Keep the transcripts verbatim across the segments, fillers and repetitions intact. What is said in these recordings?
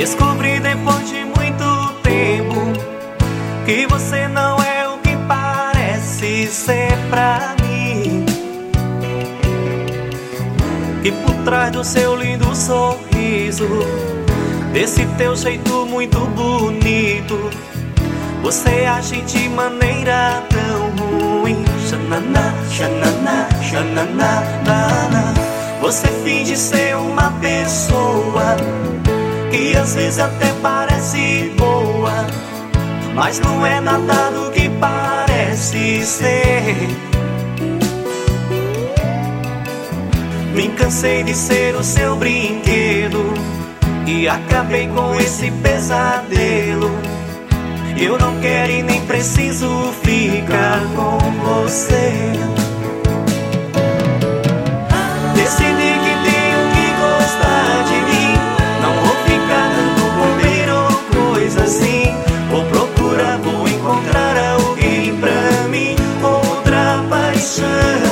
Descobri depois de muito tempo que você não é o que parece ser pra mim. Que por trás do seu lindo sorriso, desse teu jeito muito bonito, você age de maneira tão ruim. Xananá, xananá, xananá, naná. Você finge ser uma pessoa que às vezes até parece boa, mas não é nada do que parece ser. Me cansei de ser o seu brinquedo e acabei com esse pesadelo. Eu não quero e nem preciso ficar com você. Decidi que tenho que gostar de mim, não vou ficar dando bobeira ou coisa assim. Vou procurar, vou encontrar alguém pra mim, outra paixão.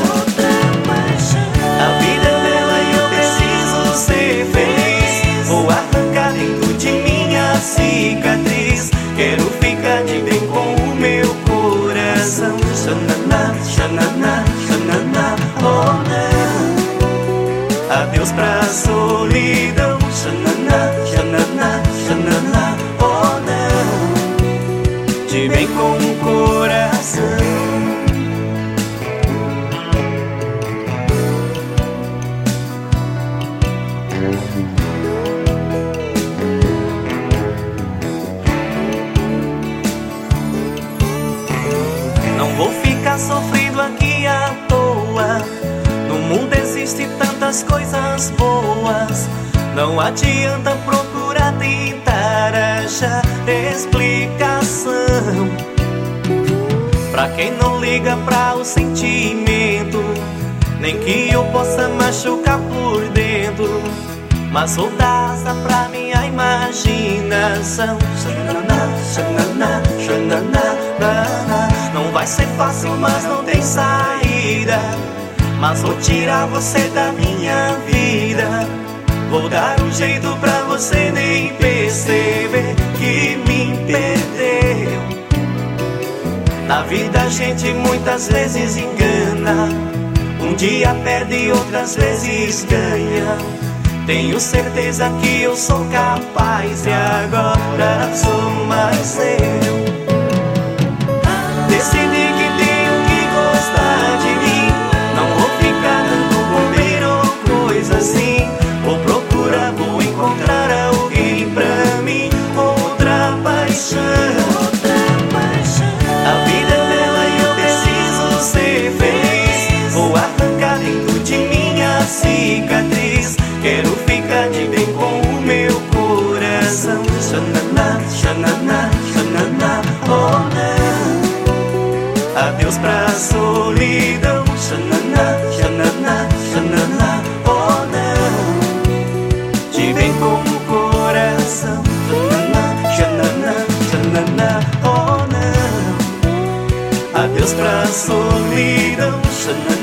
A vida é bela e eu preciso ser feliz. Vou arrancar dentro de minha cicatriz. Quero ficar de bem com o meu coração. Xananá, xananá, xananá, oh não. Adeus pra solidão. Xananá, xananá, xananá, oh não. De bem com o coração. Não vou ficar sofrendo aqui à toa. No mundo existem tantas coisas boas. Não adianta procurar tentar achar explicação pra quem não liga pra o sentimento, nem que eu possa machucar por dentro, mas vou dar asa pra minha imaginação. Xananá, xananá, xananá, naná. Não vai ser fácil, mas não tem saída, mas vou tirar você da minha vida. Vou dar um jeito pra você nem perceber que me perdeu. Na vida a gente muitas vezes engana, um dia perde e outras vezes ganha. Tenho certeza que eu sou capaz e agora sou mais eu. Decidi que tenho que gostar de mim, não vou ficar dando bobeira ou coisa assim. Vou procurar, vou encontrar alguém pra mim, outra paixão. A vida é bela e eu preciso ser feliz. Vou arrancar dentro de minha cicatriz. Quero ficar de bem com o meu coração. Xananá, xananá, xananá, oh não. Adeus pra solidão. Xananá, xananá, xananá, oh não. De bem com o coração. Xananá, xananá, xananá, oh não. Adeus pra solidão. Xananá.